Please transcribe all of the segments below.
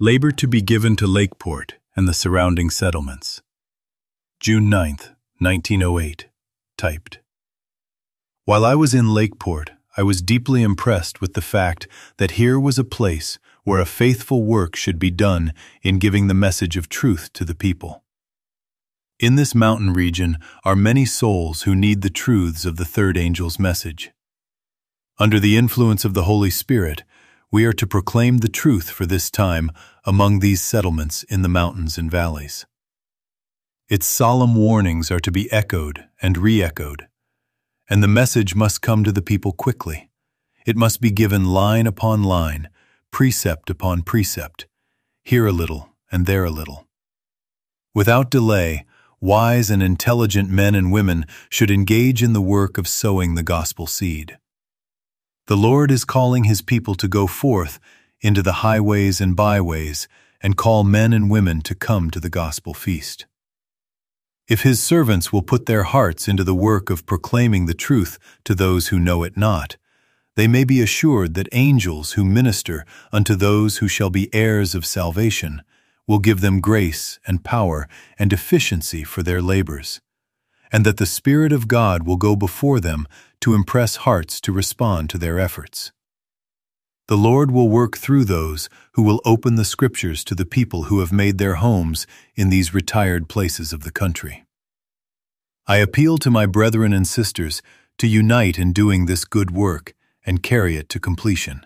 Labor to be given to Lakeport and the surrounding settlements. June 9, 1908. Typed. While I was in Lakeport, I was deeply impressed with the fact that here was a place where a faithful work should be done in giving the message of truth to the people. In this mountain region are many souls who need the truths of the third angel's message. Under the influence of the Holy Spirit, we are to proclaim the truth for this time among these settlements in the mountains and valleys. Its solemn warnings are to be echoed and re-echoed, and the message must come to the people quickly. It must be given line upon line, precept upon precept, here a little and there a little. Without delay, wise and intelligent men and women should engage in the work of sowing the gospel seed. The Lord is calling His people to go forth into the highways and byways and call men and women to come to the gospel feast. If His servants will put their hearts into the work of proclaiming the truth to those who know it not, they may be assured that angels who minister unto those who shall be heirs of salvation will give them grace and power and efficiency for their labors, and that the Spirit of God will go before them to impress hearts to respond to their efforts. The Lord will work through those who will open the Scriptures to the people who have made their homes in these retired places of the country. I appeal to my brethren and sisters to unite in doing this good work and carry it to completion.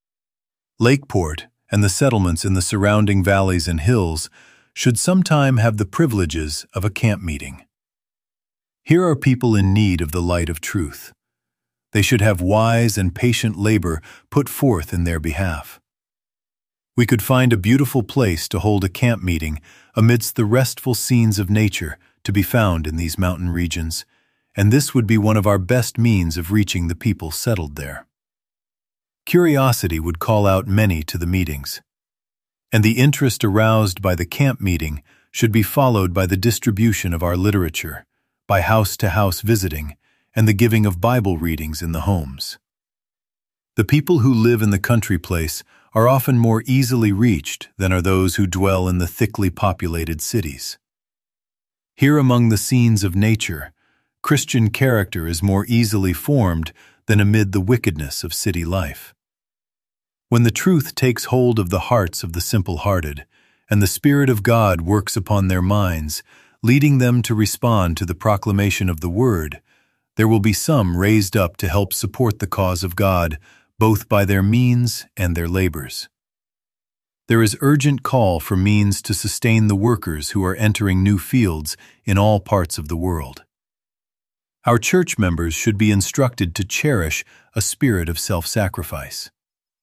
Lakeport and the settlements in the surrounding valleys and hills should sometime have the privileges of a camp meeting. Here are people in need of the light of truth. They should have wise and patient labor put forth in their behalf. We could find a beautiful place to hold a camp meeting amidst the restful scenes of nature to be found in these mountain regions, and this would be one of our best means of reaching the people settled there. Curiosity would call out many to the meetings, and the interest aroused by the camp meeting should be followed by the distribution of our literature, by house-to-house visiting, and the giving of Bible readings in the homes. The people who live in the country place are often more easily reached than are those who dwell in the thickly populated cities. Here among the scenes of nature, Christian character is more easily formed than amid the wickedness of city life. When the truth takes hold of the hearts of the simple-hearted, and the Spirit of God works upon their minds, leading them to respond to the proclamation of the Word, there will be some raised up to help support the cause of God, both by their means and their labors. There is urgent call for means to sustain the workers who are entering new fields in all parts of the world. Our church members should be instructed to cherish a spirit of self-sacrifice.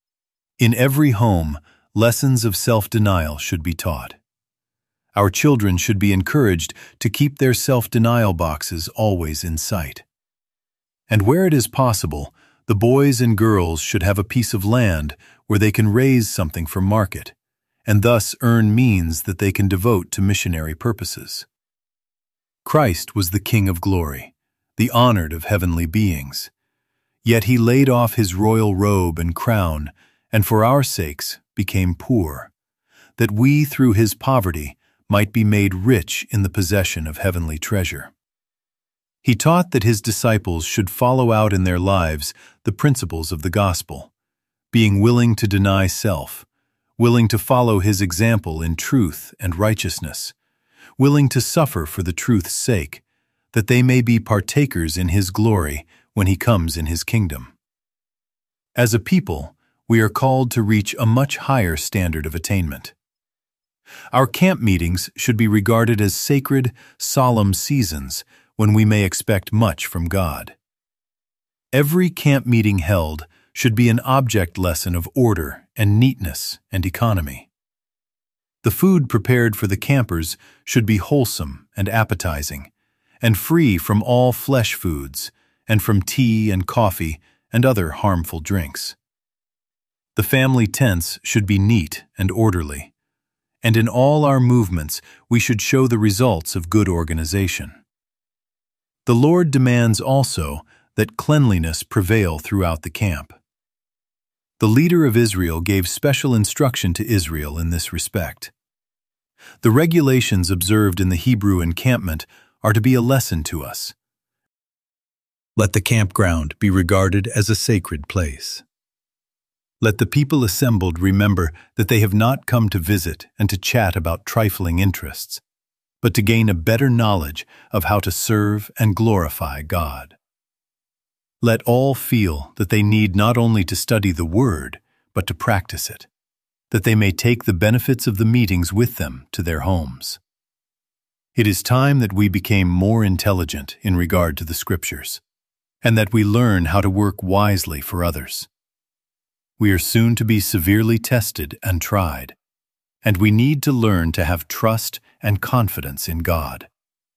In every home, lessons of self-denial should be taught. Our children should be encouraged to keep their self-denial boxes always in sight. And where it is possible, the boys and girls should have a piece of land where they can raise something for market, and thus earn means that they can devote to missionary purposes. Christ was the King of glory, the honored of heavenly beings. Yet He laid off His royal robe and crown, and for our sakes became poor, that we through His poverty might be made rich in the possession of heavenly treasure. He taught that His disciples should follow out in their lives the principles of the gospel, being willing to deny self, willing to follow His example in truth and righteousness, willing to suffer for the truth's sake, that they may be partakers in His glory when He comes in His kingdom. As a people, we are called to reach a much higher standard of attainment. Our camp meetings should be regarded as sacred, solemn seasons when we may expect much from God. Every camp meeting held should be an object lesson of order and neatness and economy. The food prepared for the campers should be wholesome and appetizing, and free from all flesh foods, and from tea and coffee and other harmful drinks. The family tents should be neat and orderly, and in all our movements we should show the results of good organization. The Lord demands also that cleanliness prevail throughout the camp. The leader of Israel gave special instruction to Israel in this respect. The regulations observed in the Hebrew encampment are to be a lesson to us. Let the campground be regarded as a sacred place. Let the people assembled remember that they have not come to visit and to chat about trifling interests, but to gain a better knowledge of how to serve and glorify God. Let all feel that they need not only to study the Word, but to practice it, that they may take the benefits of the meetings with them to their homes. It is time that we became more intelligent in regard to the Scriptures, and that we learn how to work wisely for others. We are soon to be severely tested and tried, and we need to learn to have trust and confidence in God.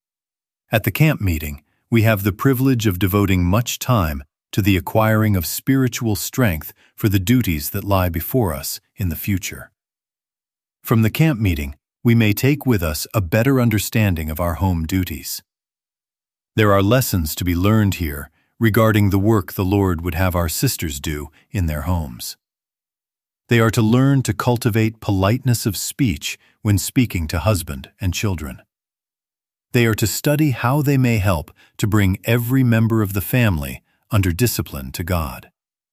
At the camp meeting, we have the privilege of devoting much time to the acquiring of spiritual strength for the duties that lie before us in the future. From the camp meeting, we may take with us a better understanding of our home duties. There are lessons to be learned here regarding the work the Lord would have our sisters do in their homes. They are to learn to cultivate politeness of speech when speaking to husband and children. They are to study how they may help to bring every member of the family under discipline to God.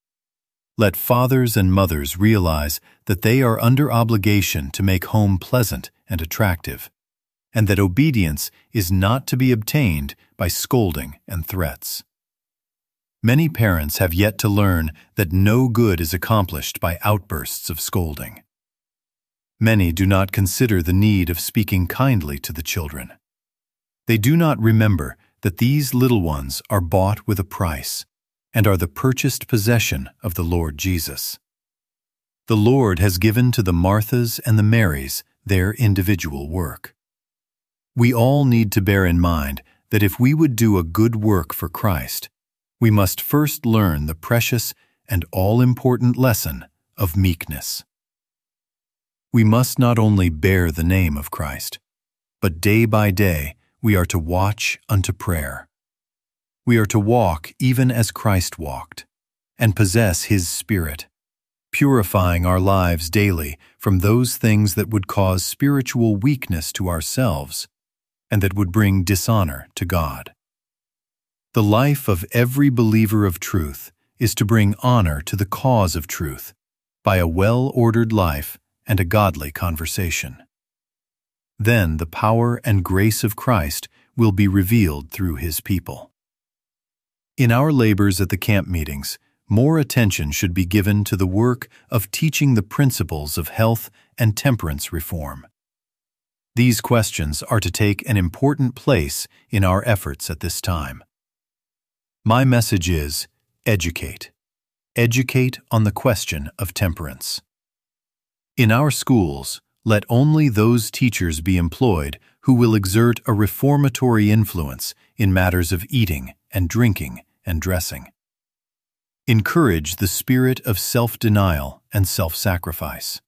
Let fathers and mothers realize that they are under obligation to make home pleasant and attractive, and that obedience is not to be obtained by scolding and threats. Many parents have yet to learn that no good is accomplished by outbursts of scolding. Many do not consider the need of speaking kindly to the children. They do not remember that these little ones are bought with a price and are the purchased possession of the Lord Jesus. The Lord has given to the Marthas and the Marys their individual work. We all need to bear in mind that if we would do a good work for Christ, we must first learn the precious and all-important lesson of meekness. We must not only bear the name of Christ, but day by day we are to watch unto prayer. We are to walk even as Christ walked, and possess His Spirit, purifying our lives daily from those things that would cause spiritual weakness to ourselves and that would bring dishonor to God. The life of every believer of truth is to bring honor to the cause of truth by a well-ordered life and a godly conversation. Then the power and grace of Christ will be revealed through His people. In our labors at the camp meetings, more attention should be given to the work of teaching the principles of health and temperance reform. These questions are to take an important place in our efforts at this time. My message is, educate. Educate on the question of temperance. In our schools, let only those teachers be employed who will exert a reformatory influence in matters of eating and drinking and dressing. Encourage the spirit of self-denial and self-sacrifice.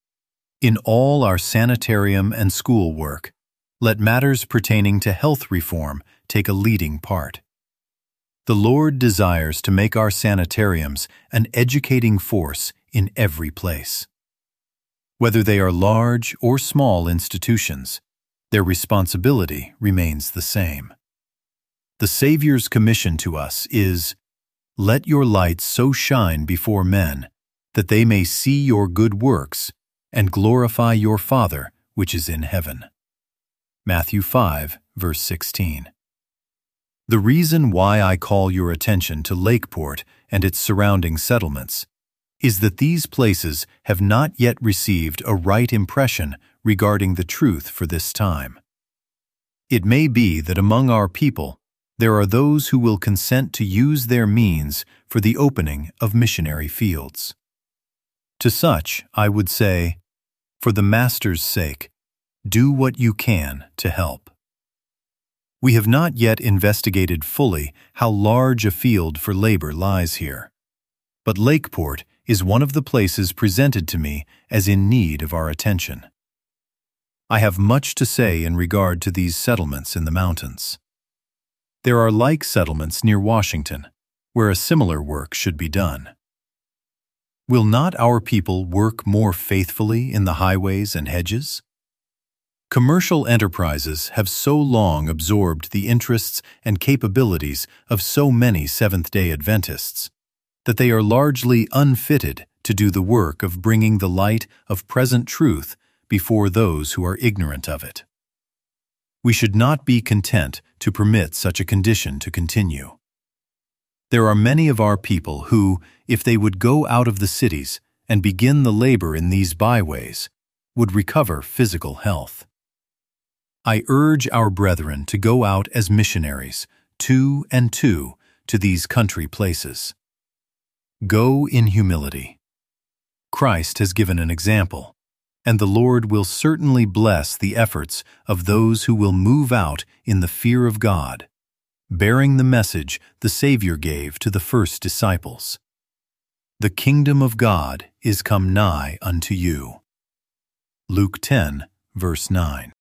In all our sanitarium and school work, let matters pertaining to health reform take a leading part. The Lord desires to make our sanitariums an educating force in every place. Whether they are large or small institutions, their responsibility remains the same. The Savior's commission to us is, "Let your light so shine before men, that they may see your good works and glorify your Father which is in heaven." Matthew 5, verse 16. The reason why I call your attention to Lakeport and its surrounding settlements is that these places have not yet received a right impression regarding the truth for this time. It may be that among our people there are those who will consent to use their means for the opening of missionary fields. To such, I would say, for the Master's sake, do what you can to help. We have not yet investigated fully how large a field for labor lies here, but Lakeport is one of the places presented to me as in need of our attention. I have much to say in regard to these settlements in the mountains. There are like settlements near Washington, where a similar work should be done. Will not our people work more faithfully in the highways and hedges? Commercial enterprises have so long absorbed the interests and capabilities of so many Seventh-day Adventists that they are largely unfitted to do the work of bringing the light of present truth before those who are ignorant of it. We should not be content to permit such a condition to continue. There are many of our people who, if they would go out of the cities and begin the labor in these byways, would recover physical health. I urge our brethren to go out as missionaries, two and two, to these country places. Go in humility. Christ has given an example, and the Lord will certainly bless the efforts of those who will move out in the fear of God, bearing the message the Savior gave to the first disciples. The kingdom of God is come nigh unto you. Luke 10, verse 9.